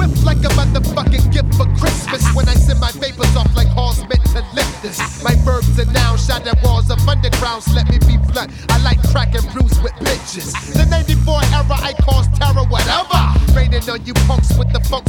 whipped like a motherfucking gift for Christmas. When I send my vapors off like halls meant to lift this. My verbs are now shatter walls of undergrounds. Let me be blunt. I like crack and bruise with bitches. The 94 era I cause terror, whatever. Raining on you punks with the funk